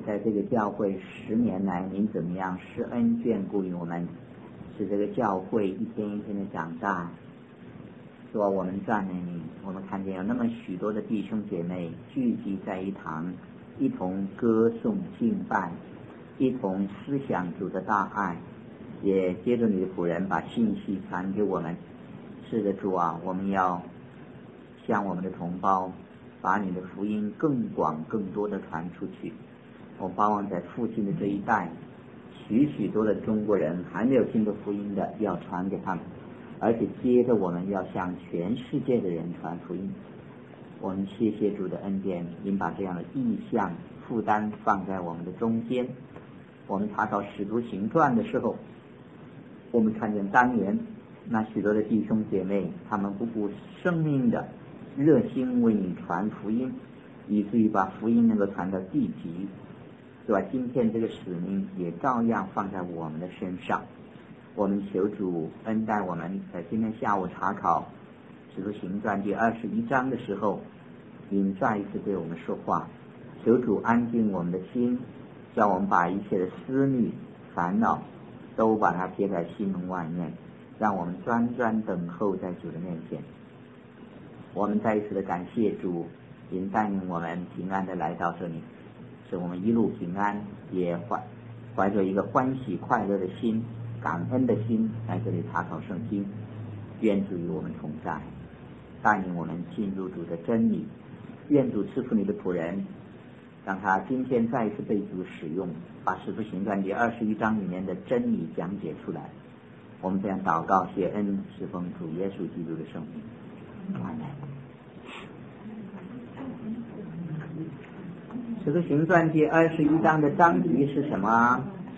在这个教会10年来，您怎么样施恩眷顾于我们，使这个教会一天一天的长大。说我们赞美你，我们看见有那么许多的弟兄姐妹聚集在一堂，一同歌颂敬拜，一同思想主的大爱，也接着你的仆人把信息传给我们。是的，主啊，我们要向我们的同胞把你的福音更广更多的传出去。我盼望在父亲的这一代，许多的中国人还没有听过福音的，要传给他们，而且接着我们要向全世界的人传福音。我们谢谢主的恩典，您把这样的意向负担放在我们的中间。我们查考使徒行传的时候，我们看见当年那许多的弟兄姐妹，他们不顾生命的热心为你传福音，以至于把福音能够传到地极，是吧？今天这个使命也照样放在我们的身上。我们求主恩待我们，在今天下午查考使徒行传第21章的时候，您再一次对我们说话。求主安静我们的心，叫我们把一切的思虑烦恼都把它撇在心门外面，让我们专等候在主的面前。我们再一次的感谢主，您带领我们平安的来到这里，使我们一路平安，也怀着一个欢喜快乐的心，感恩的心来这里查考圣经。愿主与我们同在，带领我们进入主的真理。愿主赐福你的仆人，让他今天再一次被主使用，把使徒行传第21章里面的真理讲解出来。我们这样祷告谢恩，是奉主耶稣基督的圣名。阿门。使徒行传第21章的章题是什么？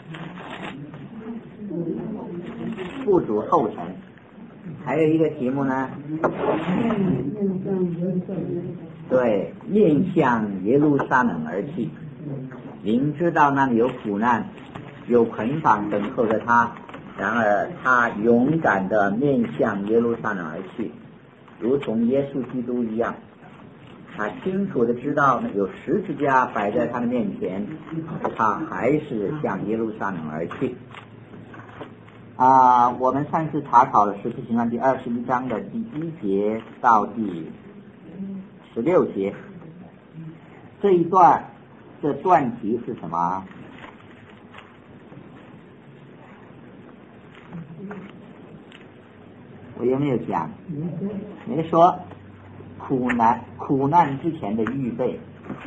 父主后尘。还有一个题目呢？对，面向耶路撒冷而去。明知道那里有苦难，有捆绑等候着他，然而他勇敢地面向耶路撒冷而去，如同耶稣基督一样。他清楚地知道有十字架摆在他的面前，他还是向耶路撒冷而去。我们上次查考了使徒行传第21章的第1节到第16节，这一段这段题是什么？我有没有讲？没说。苦难之前的预备，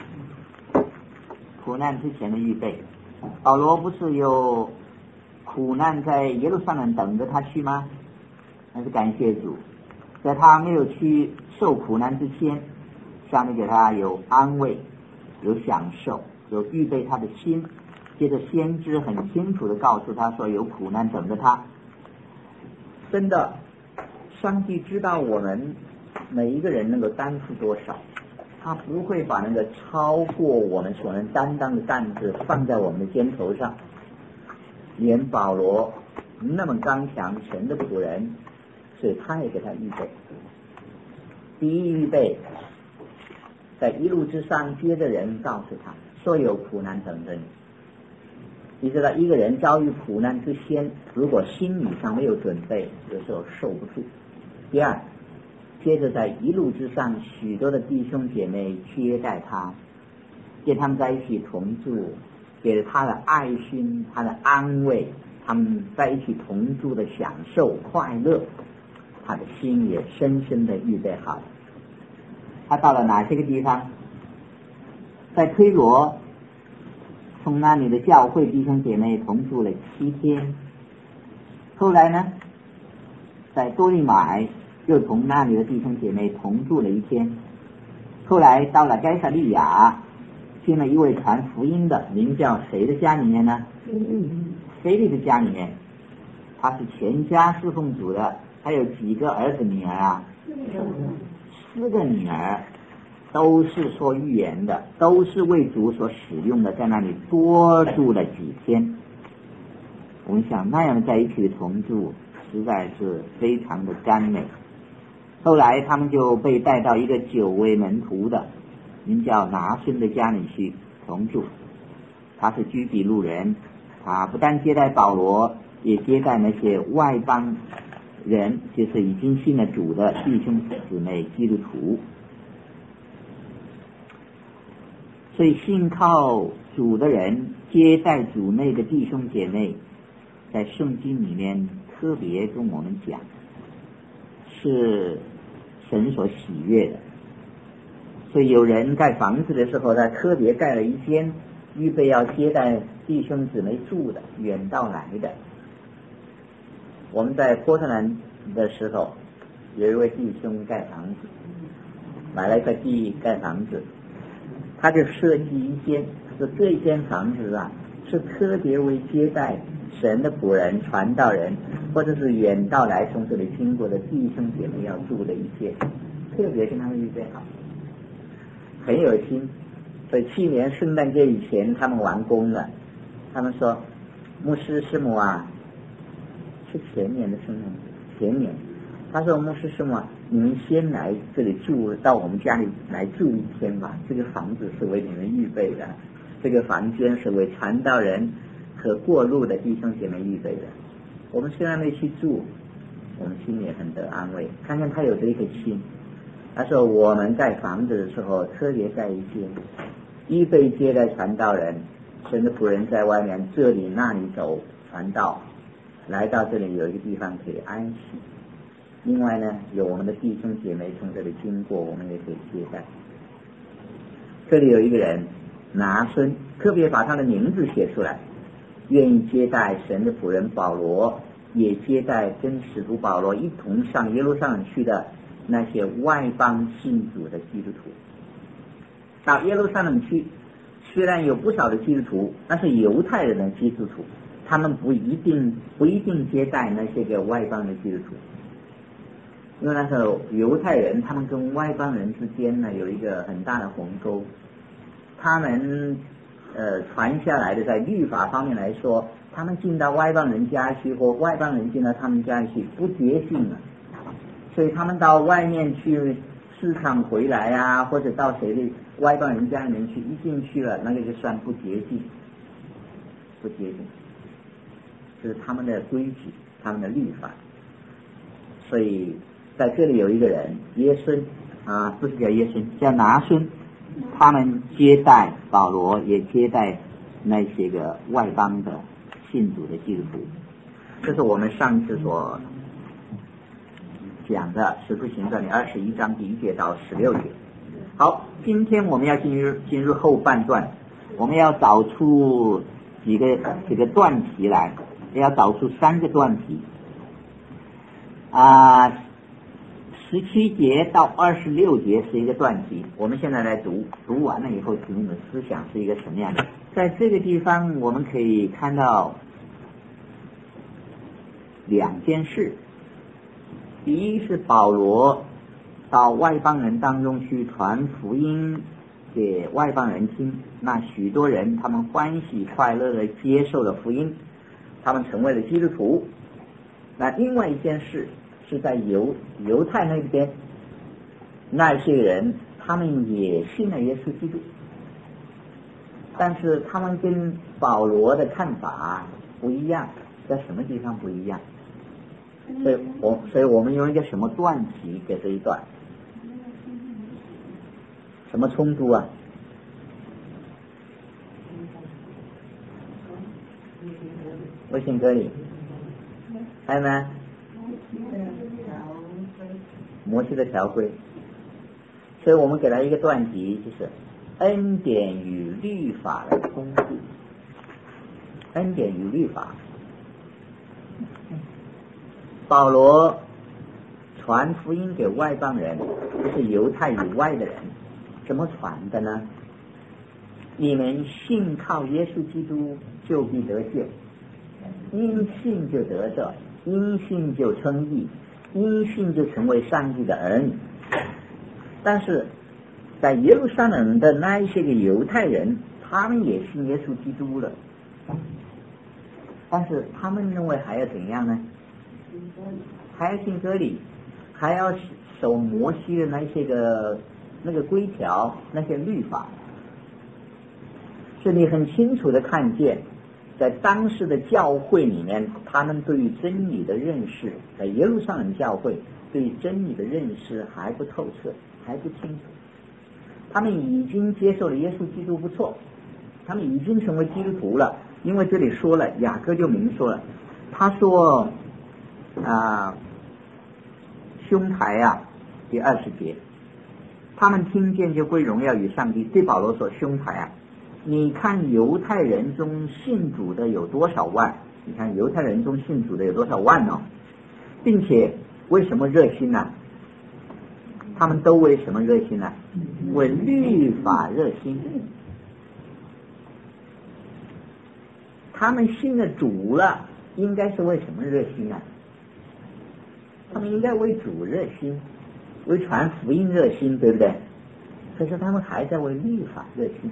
苦难之前的预备。保罗不是有苦难在耶路撒冷等着他去吗？但是感谢主，在他没有去受苦难之前，上面给他有安慰，有享受，有预备他的心。接着先知很清楚地告诉他说有苦难等着他。真的，上帝知道我们每一个人能够担负多少，他不会把那个超过我们所能担当的担子放在我们的肩头上。连保罗那么刚强神的仆人，所以他也给他预备。第一预备，在一路之上接着人告诉他说有苦难等着你。你知道一个人遭遇苦难之先，如果心理上没有准备，有时候受不住。第二，接着在一路之上许多的弟兄姐妹接待他，跟他们在一起同住，给了他的爱心，他的安慰，他们在一起同住的享受快乐，他的心也深深的预备好了。他到了哪些个地方？在推罗，从那里的教会弟兄姐妹同住了7天。后来呢，在多利买又同那里的弟兄姐妹同住了1天。后来到了该撒利亚，听了一位传福音的，名叫谁的家里面呢？腓利的家里面。他是全家侍奉主的，他有几个儿子女儿啊？4个女儿，都是说预言的，都是为主所使用的，在那里多住了几天。我们想那样在一起的同住实在是非常的甘美。后来他们就被带到一个9位门徒的名叫拿孙的家里去同住。 他是居比路人，他不但接待保罗，也接待那些外邦人，就是已经信了主的弟兄姊妹基督徒。所以信靠主的人接待主内的弟兄姐妹，在圣经里面特别跟我们讲，是神所喜悦的。所以有人盖房子的时候，他特别盖了一间预备要接待弟兄姊妹住的，远道来的。我们在波特兰的时候，有一位弟兄盖房子，买了一块地盖房子，他就设计一间，说这一间房子啊，是特别为接待神的仆人、传道人，或者是远道来从这里经过的弟兄姐妹要住的一间，特别跟他们预备好，很有心。所以去年圣诞节以前他们完工了，他们说牧师师母啊，是前年的圣诞节，前年他说牧师师母啊，你们先来这里住，到我们家里来住一天吧，这个房子是为你们预备的，这个房间是为传道人和过路的弟兄姐妹预备的。我们虽然没去住，我们心里也很得安慰，看看他有这个心。他说我们盖房子的时候特别盖一间，预备接待传道人，神的仆人在外面这里那里走传道，来到这里有一个地方可以安息。另外呢，有我们的弟兄姐妹从这里经过，我们也可以接待。这里有一个人拿孙，特别把他的名字写出来，愿意接待神的仆人保罗，也接待跟使徒保罗一同上耶路撒冷去的那些外邦信主的基督徒。到耶路撒冷去，虽然有不少的基督徒，但是犹太人的基督徒，他们不一定接待那些个外邦的基督徒，因为那时候犹太人他们跟外邦人之间呢有一个很大的鸿沟，他们传下来的在律法方面来说，他们进到外邦人家去或外邦人进到他们家去不洁净了，所以他们到外面去市场回来啊，或者到谁的外邦人家里面去，一进去了那个就算不洁净，不洁净，这是他们的规矩，他们的律法。所以在这里有一个人耶孙啊，不是叫耶孙，叫拿孙，他们接待保罗，也接待那些个外邦的信主的基督徒。这是我们上次所讲的使徒行传的21章第1节到16节。好，今天我们要进入后半段，我们要找出几个段题来，要找出3个段题17节到26节是一个段题，我们现在来读完了以后，你们的思想是一个什么样的？在这个地方我们可以看到2件事。第一是保罗到外邦人当中去传福音给外邦人听，那许多人他们欢喜快乐的接受了福音，他们成为了基督徒。那另外一件事是在犹太那边，那些人他们也信了耶稣基督，但是他们跟保罗的看法不一样，在什么地方不一样？所以我们用一个什么段题给这一段？什么冲突啊？微信隔离，还有呢？摩西的条规。所以我们给他一个段题，就是恩典与律法的冲突。恩典与律法。保罗传福音给外邦人，就是犹太以外的人，怎么传的呢？你们信靠耶稣基督就必得救，因信就得着，因信就称义，因信就成为上帝的儿女。但是在耶路撒冷的那一些个犹太人，他们也信耶稣基督了，但是他们认为还要怎样呢？还要信割礼，还要守摩西的那些个那个规条，那些律法。 是你很清楚的看见，在当时的教会里面，他们对于真理的认识，在耶路撒冷教会对于真理的认识还不透彻，还不清楚。他们已经接受了耶稣基督不错，他们已经成为基督徒了。因为这里说了，雅各就明说了，他说胸台啊，第20节，他们听见就归荣耀与上帝。对保罗说，胸台啊，你看犹太人中信主的有多少万？你看犹太人中信主的有多少万呢？并且为什么热心呢？他们都为什么热心呢？为律法热心。他们信了主了，应该是为什么热心呢？他们应该为主热心，为传福音热心，对不对？可是他们还在为律法热心，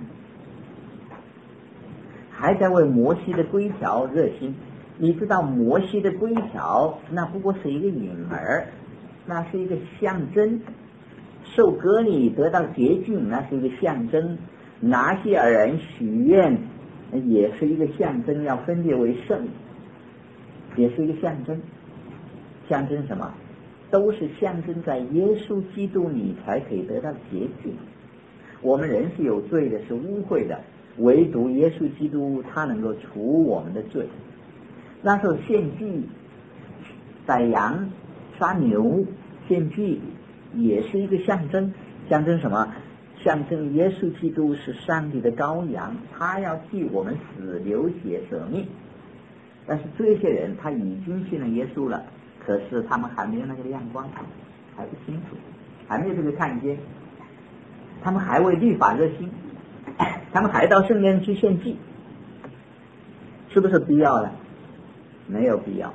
还在为摩西的规条热心。你知道摩西的规条那不过是一个影儿，那是一个象征，受割礼得到洁净那是一个象征，拿西尔人许愿也是一个象征，要分别为圣也是一个象征。象征什么？都是象征在耶稣基督里才可以得到洁净。我们人是有罪的，是污秽的，唯独耶稣基督他能够除我们的罪。那时候献祭宰羊杀牛献祭也是一个象征，象征什么？象征耶稣基督是上帝的羔羊，他要替我们死流血舍命。但是这些人他已经信了耶稣了，可是他们还没有那个亮光，还不清楚，还没有这个看见。他们还为律法热心，他们还到圣殿去献祭，是不是必要了？没有必要。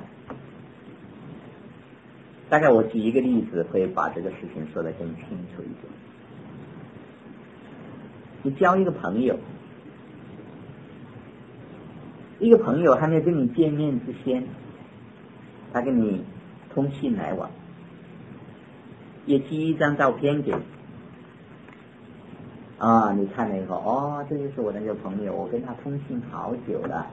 大概我举一个例子会把这个事情说得更清楚一点。你交一个朋友，一个朋友还没有跟你见面之前，他跟你通信来往，也寄一张照片给你你看了以后，这就是我那个朋友，我跟他通信好久了，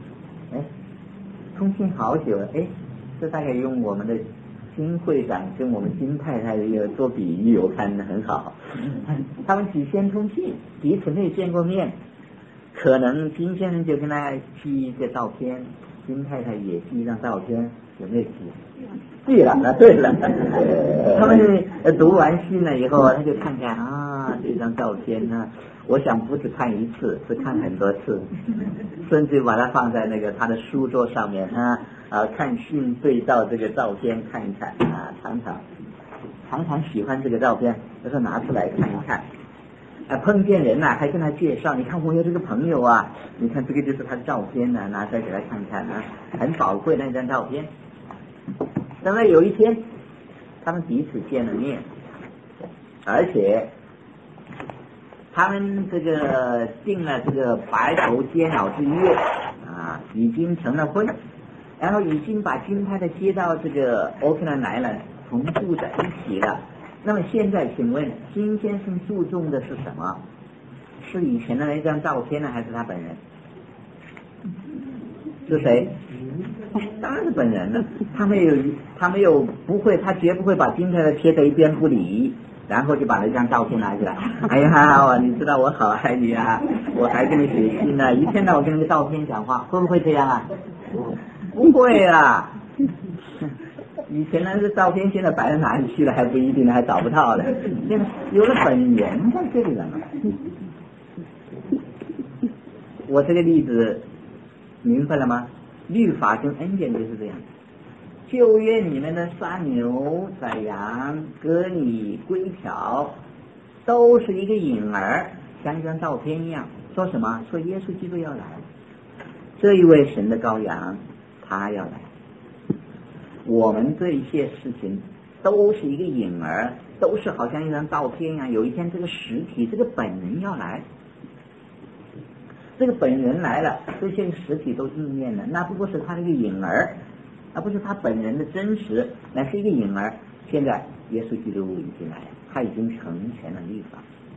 通信好久了，这大概用我们的金会长跟我们金太太做比喻，我看得很好。他们只先通信，彼此没有见过面，可能金先生就跟他寄一个照片，金太太也寄一张照片，有没有寄？寄了，对了。他们读完信了以后，他就看看这张照片呢，我想不止看一次，是看很多次，甚至把它放在那个他的书桌上面看信对照这个照片看一看常常喜欢这个照片，就说拿出来看一看。碰见人还跟他介绍，你看我有这个朋友你看这个就是他的照片拿出来给他看看很宝贵那张照片。等到有一天他们彼此见了面，而且他们这个定了这个白头偕老之约已经成了婚，然后已经把金太太接到这个奥克兰来了，同住在一起了。那么现在请问金先生注重的是什么？是以前的那张照片呢，还是他本人？是谁？当然是本人了。他没有不会，他绝不会把金太太贴在一边不理，然后就把那张照片拿起来。哎呀，你知道我好爱你我还跟你写信一天到晚跟那个照片讲话，会不会这样不会以前那个照片现在摆到哪里去了还不一定，还找不到了。现在有了本人在这里了。我这个例子明白了吗？律法跟恩典就是这样。旧约里面的杀牛宰羊割礼规条都是一个影儿，像一张照片一样。说什么？说耶稣基督要来，这一位神的羔羊他要来。我们这一些事情都是一个影儿，都是好像一张照片一样。有一天这个实体这个本人要来，这个本人来了，这些实体都应验了，那不过是他的一个影儿，而不是他本人的真实，那是一个影儿。现在耶稣基督已经来了，他已经成全了律法。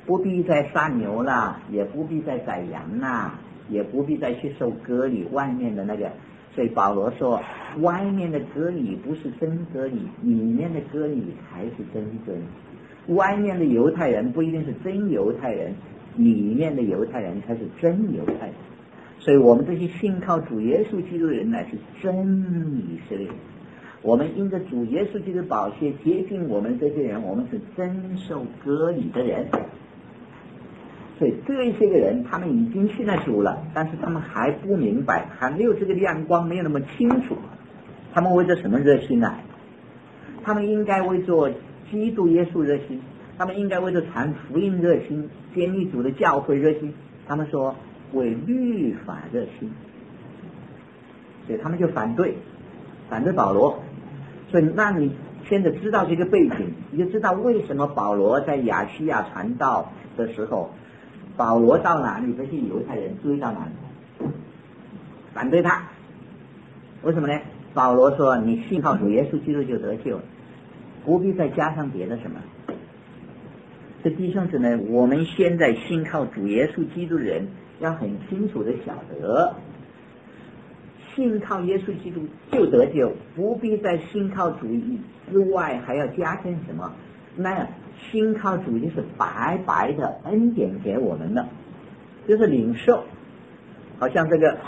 不必再杀牛了，也不必再宰羊啦，也不必再去受割礼，外面的那个。所以保罗说，外面的割礼不是真割礼，里面的割礼才是真割礼。外面的犹太人不一定是真犹太人，里面的犹太人才是真犹太人。所以我们这些信靠主耶稣基督的人乃是真以色列人。我们因着主耶稣基督的宝血接近我们这些人，我们是真受割礼的人。所以这些个人他们已经信了主了，但是他们还不明白，还没有这个亮光，没有那么清楚。他们为着什么热心呢？他们应该为做基督耶稣热心，他们应该为着传福音热心，建立主的教会热心。他们说为律法热心，所以他们就反对保罗。所以那你现在知道这个背景，你就知道为什么保罗在亚细亚传道的时候，保罗到哪里，这些犹太人追到哪里，反对他。为什么呢？保罗说你信靠主耶稣基督就得救，不必再加上别的什么。这弟兄姊妹，我们现在信靠主耶稣基督的人要很清楚的晓得，信靠耶稣基督就得救，不必在信靠主之外还要加添什么。那信靠主就是白白的恩典给我们的，就是领受。好像这个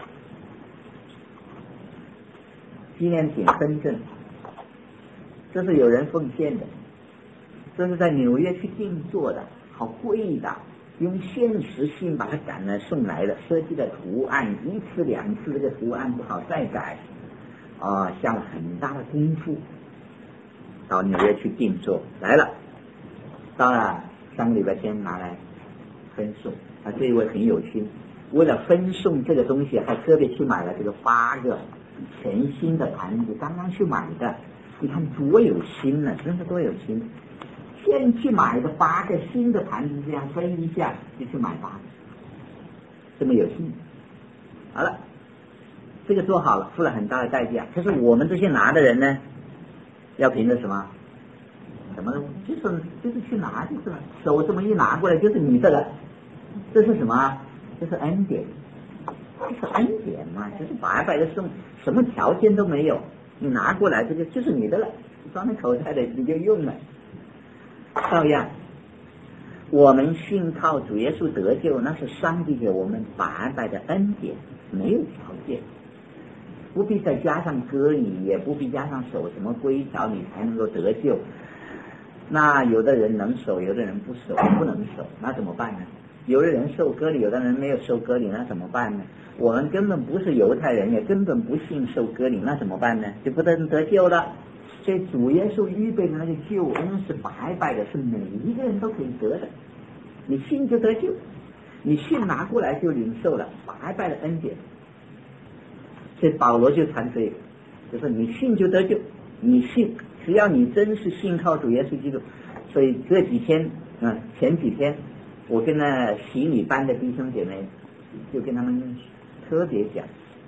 纪念品分证，这是有人奉献的，这是在纽约去定做的，好贵的，用现实性把它赶来送来的，设计的图案一次两次这个图案不好再改下了很大的功夫到纽约去定做来了，到了3个礼拜前拿来分送。这一位很有心，为了分送这个东西还特别去买了这个8个全新的盘子，刚刚去买的，你看多有心呢，真是多有心。先去买的8个新的盘子，这样分一下就去买8个，这么有心。好了，这个做好了，付了很大的代价。可是我们这些拿的人呢，要凭着什么？什么？就是去拿就是了，手这么一拿过来就是你的了。这是什么？这是恩典，这是恩典嘛，就是白白的送，什么条件都没有，你拿过来这个就是你的了，装在口袋里你就用了。照样，我们信靠主耶稣得救，那是上帝给我们白白的恩典，没有条件，不必再加上割礼，也不必加上守什么规条，你才能够得救。那有的人能守，有的人不能守，那怎么办呢？有的人受割礼，有的人没有受割礼，那怎么办呢？我们根本不是犹太人，也根本不信受割礼，那怎么办呢？就不能得救了。所以主耶稣预备的那个救恩是白白的，是每一个人都可以得的。你信就得救，你信拿过来就领受了白白的恩典。所以保罗就传这个，就是你信就得救，你信，只要你真是信靠主耶稣基督。所以这几天前几天我跟那洗礼班的弟兄姐妹就跟他们特别讲，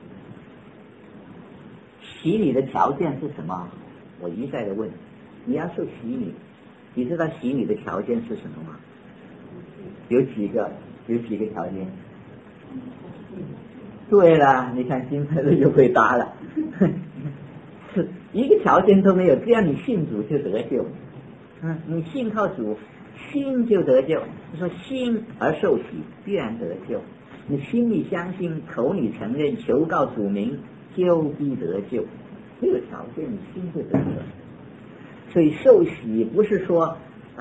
洗礼的条件是什么？我一再的问，你要受洗礼，你知道洗礼的条件是什么吗？有几个条件？对了，你看金牌子就回答了，是一个条件都没有，只要你信主就得救。你信靠主，信就得救。说信而受洗，必然得救。你心里相信，口里承认，求告主名，就必得救。这个条件你信就得救。所以受洗不是说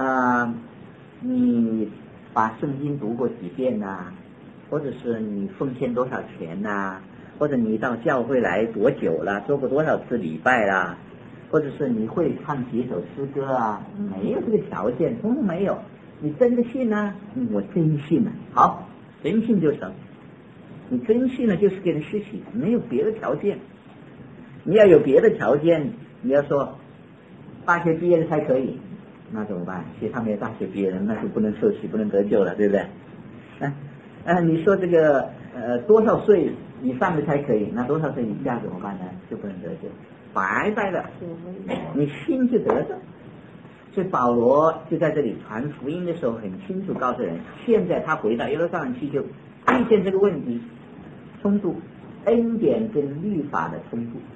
你把圣经读过几遍呐，或者是你奉献多少钱呐，或者你到教会来多久了，做过多少次礼拜啦，或者是你会唱几首诗歌啊，没有这个条件，通通没有。你真的信啊？我真信了。好，真信就成。你真信了就是给人施洗，没有别的条件。你要有别的条件，你要说大学毕业的才可以，那怎么办？其实他没有大学毕业的，那就不能受洗，不能得救了，对不对？你说这个多少岁以上的才可以，那多少岁以下怎么办呢？就不能得救，白白的，你信就得着。 所以保罗就在这里传福音的时候，很清楚告诉人，现在他回到耶路撒冷去，就遇见这个问题冲突，恩典跟律法的冲突。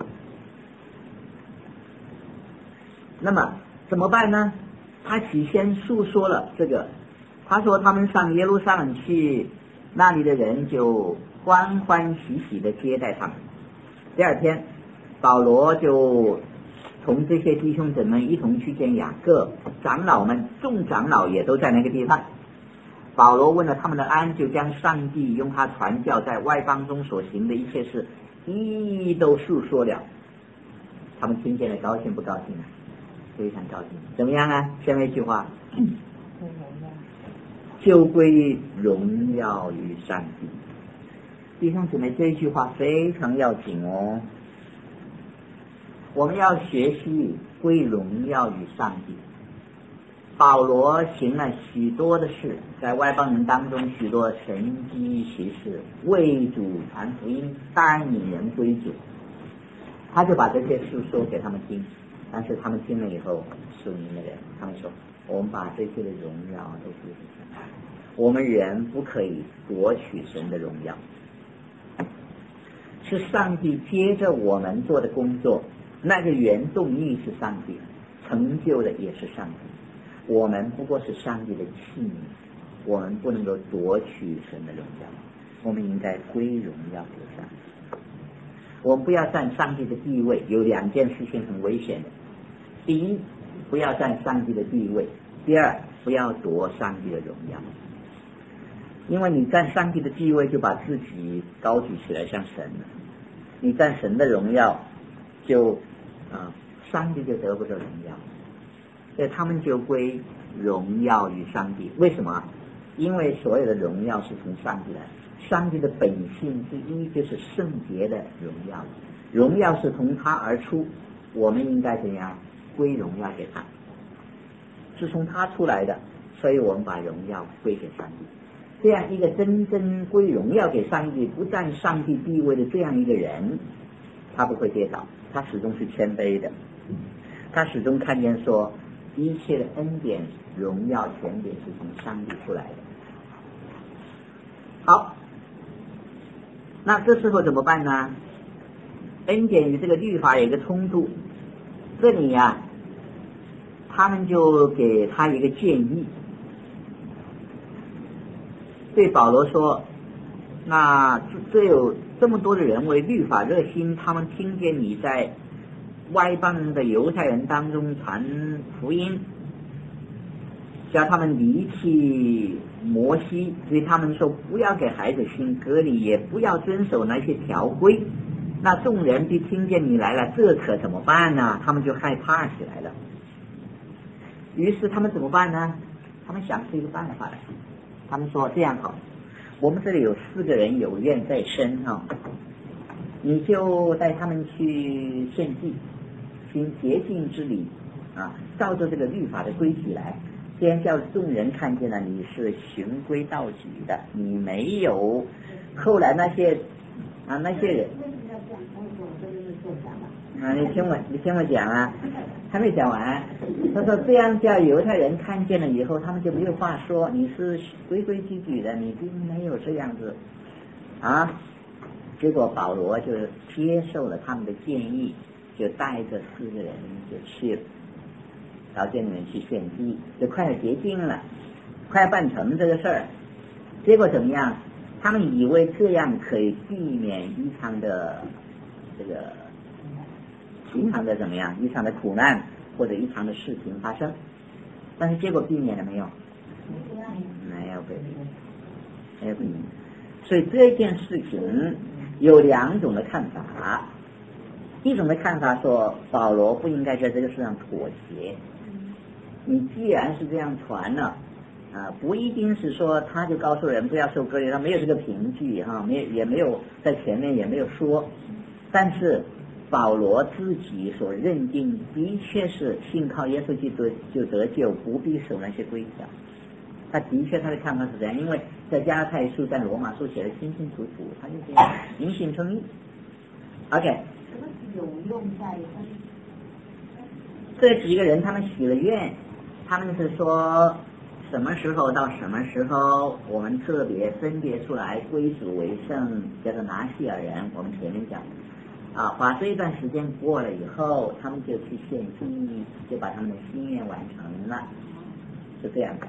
那么怎么办呢？他起先述说了这个，他说他们上耶路撒冷去，那里的人就欢欢喜喜的接待他们。第二天保罗就同这些弟兄姊妹一同去见雅各，长老们众长老也都在那个地方。保罗问了他们的安，就将上帝用他传教在外邦中所行的一切事一都述说了。他们听见了，高兴不高兴啊？非常高兴。怎么样啊？下面一句话，就归荣耀于上帝。弟兄姊妹，这一句话非常要紧哦。我们要学习归荣耀于上帝。保罗行了许多的事，在外邦人当中许多神迹奇事，为主传福音，带领人归主。他就把这些事说给他们听，但是他们听了以后，属灵的人他们说，我们把这些的荣耀都归给神，我们人不可以夺取神的荣耀，是上帝接着我们做的工作，那个原动力是上帝，成就的也是上帝，我们不过是上帝的器皿，我们不能够夺取神的荣耀，我们应该归荣耀给上帝。我们不要占上帝的地位，有两件事情很危险的。第一，不要占上帝的地位；第二，不要夺上帝的荣耀。因为你占上帝的地位，就把自己高举起来像神了；你占神的荣耀，就上帝就得不到荣耀。所以他们就归荣耀于上帝。为什么？因为所有的荣耀是从上帝来，上帝的本性之一就是圣洁的荣耀，荣耀是从他而出，我们应该怎样归荣耀给他，是从他出来的，所以我们把荣耀归给上帝。这样一个真正归荣耀给上帝，不占上帝地位的这样一个人，他不会跌倒，他始终是谦卑的，他始终看见说一切的恩典、荣耀、权柄是从上帝出来的。好，那这时候怎么办呢？恩典与这个律法有一个冲突，这里他们就给他一个建议，对保罗说，那这有这么多的人为律法热心，他们听见你在外邦的犹太人当中传福音，叫他们离弃摩西，所以他们说不要给孩子行割礼，也不要遵守那些条规。那众人就听见你来了，这可怎么办呢？他们就害怕起来了。于是他们怎么办呢？他们想出一个办法来。他们说这样好，我们这里有4个人有愿在身你就带他们去献祭，行洁净之礼照着这个律法的规矩来，先叫众人看见了你是循规蹈矩的，你没有后来那些人你听我讲还没讲完。他说这样叫犹太人看见了以后，他们就没有话说，你是规规矩矩的，你并没有这样子结果保罗就接受了他们的建议，就带着4个人就去了，到这里面去献祭，就快要洁净了，快要办成这个事儿。结果怎么样？他们以为这样可以避免异常的怎么样？异常的苦难或者异常的事情发生，但是结果避免了没有？没有避免。所以这件事情有2种的看法。一种的看法说，保罗不应该在这个事上妥协。你既然是这样传了不一定是说他就告诉人不要受割礼，他没有这个凭据也没有在前面也没有说，但是保罗自己所认定的确是信靠耶稣基督就得救，不必守那些规条。他的确他的看法是这样，因为在加拉太书在罗马书写的清清楚楚，他就这样因信称义。 OK， 有用在这几个人他们许了愿， 他们是说什么时候到什么时候我们特别分别出来归主为圣，叫做拿西尔人。我们前面讲把这一段时间过了以后，他们就去献祭，就把他们的心愿完成了，是这样的。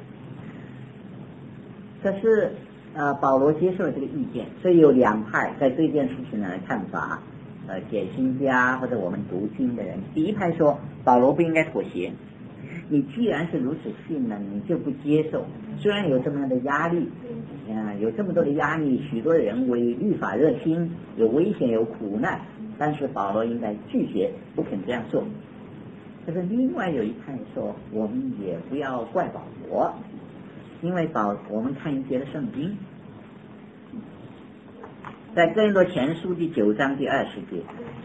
可是保罗接受了这个意见，所以有两派在这件事情的看法，解经家或者我们读经的人，第一派说保罗不应该妥协，你既然是如此信呢，你就不接受，虽然有这么样的压力，有这么多的压力，许多人为律法热心，有危险有苦难，但是保罗应该拒绝，不肯这样做。可是另外有一派说，我们也不要怪保罗，因为我们看一节的圣经，在哥林多前书第9章第20节，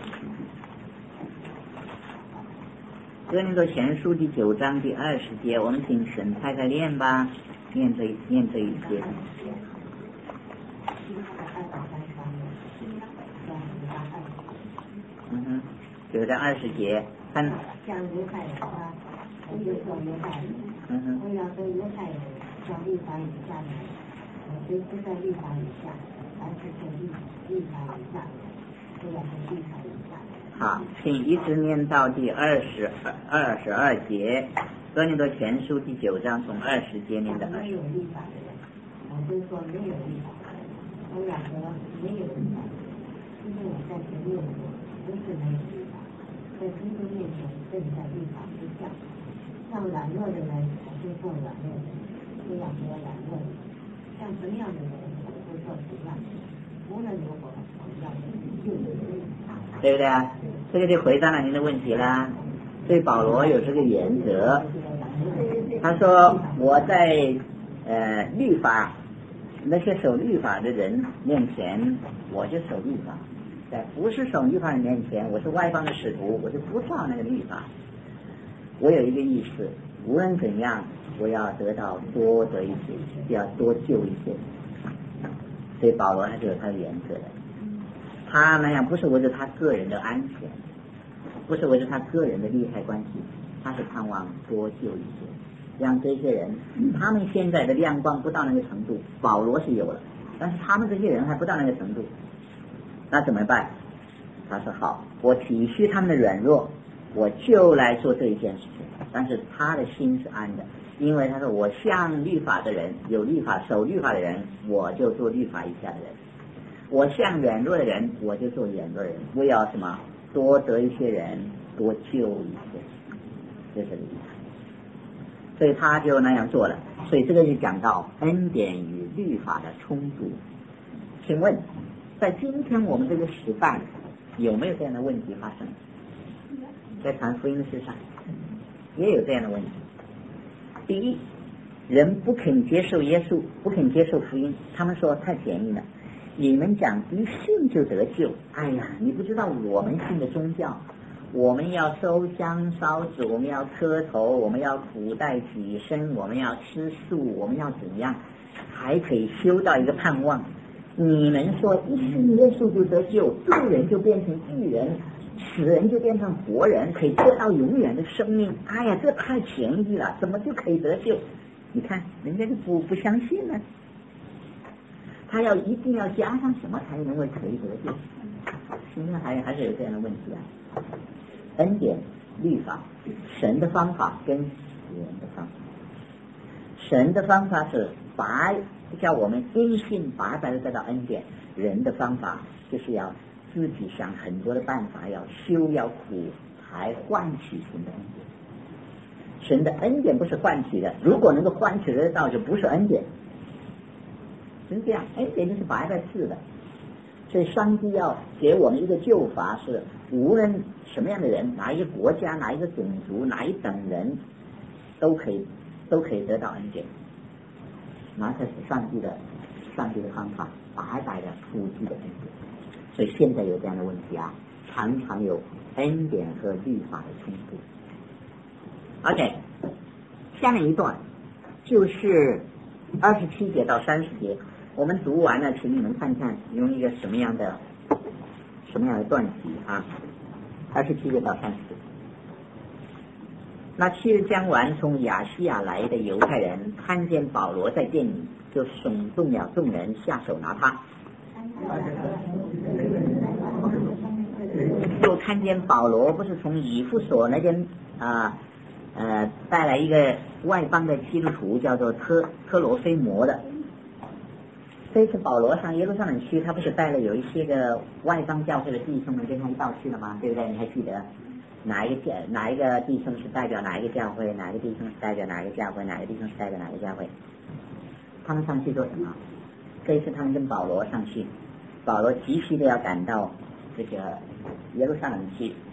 哥林多前书第9章第20节，我们请沈太太念吧，念这一节。9章20节，看。 像犹太人我就说犹太人，我要说犹太人像律法以下的人，谁不在律法以下，还是在律法以下，我要说律法以下。 好，请一直念到第22节，哥林多前书第9章从20节念到20。 没有律法的人，我就说没有律法的人，我要说没有律法的人，因为我在前面说不是没有律法，在基督面前正在律法之下。像软弱的人，我就做软弱的人，不要说软弱的人；像什么样的人，我就做什么样的人。无论如何，我要就有律法。 对不对啊？这个就回答了您的问题啦。所以保罗有这个原则，他说我在律法那些守律法的人面前，我就守律法；在不是守律法人面前，我是外邦的使徒，我就不照那个律法。我有一个意思，无论怎样，我要得到多得一些，要多救一些。所以保罗他就有他的原则的，他那样不是为了他个人的安全，不是为了他个人的利害关系，他是盼望多救一些，让这些人他们现在的亮光不到那个程度，保罗是有了，但是他们这些人还不到那个程度，那怎么办？他说好，我体恤他们的软弱，我就来做这一件事情。但是他的心是安的，因为他说我像律法的人，有律法守律法的人，我就做律法以下的人；我像软弱的人，我就做软弱的人。我要什么？多得一些人，多救一些，这是这个意思。所以他就那样做了。所以这个就讲到恩典与律法的冲突。请问，在今天我们这个时代，有没有这样的问题发生？在传福音的事上也有这样的问题。第一，人不肯接受耶稣，不肯接受福音，他们说太便宜了，你们讲一信就得救，哎呀，你不知道我们信的宗教，我们要烧香烧纸，我们要磕头，我们要苦待己身，我们要吃素，我们要怎样还可以修到一个盼望。你们说一信耶稣就得救，罪人就变成义人，死人就变成活人，可以得到永远的生命。哎呀，这太便宜了，怎么就可以得救？你看人家就不相信呢，他一定要加上什么才能够可以得救？现在还是有这样的问题啊。恩典、律法，神的方法跟人的方法，神的方法是叫我们因信白白的得到恩典，人的方法就是要自己想很多的办法，要修要苦，才换取神的恩典。神的恩典不是换取的，如果能够换取得到，就不是恩典。是这样，恩典就是白白赐的。所以上帝要给我们一个救法，是无论什么样的人，哪一个国家，哪一个种族，哪一等人，都可以得到恩典。那才是上帝的方法，白白的普及的恩典。所以现在有这样的问题啊，常常有恩典和律法的冲突。OK， 下面一段就是27节到30节，我们读完了，请你们看看用一个什么样的段题啊？27节到30节。 那七日将完，从亚细亚来的犹太人看见保罗在店里，就耸动了众人，下手拿他。就看见保罗不是从以弗所那边带来一个外邦的基督徒叫做特罗菲摩的。这次保罗上耶路撒冷去，他不是带了有一些个外邦教会的弟兄们跟他一道去了吗？对不对？你还记得哪一个弟兄是代表哪一个教会，哪个弟兄是代表哪个教会，哪个弟兄是代表哪个教会？他们上去做什么？这一次他们跟保罗上去，保罗急需的要赶到这个耶路撒冷去，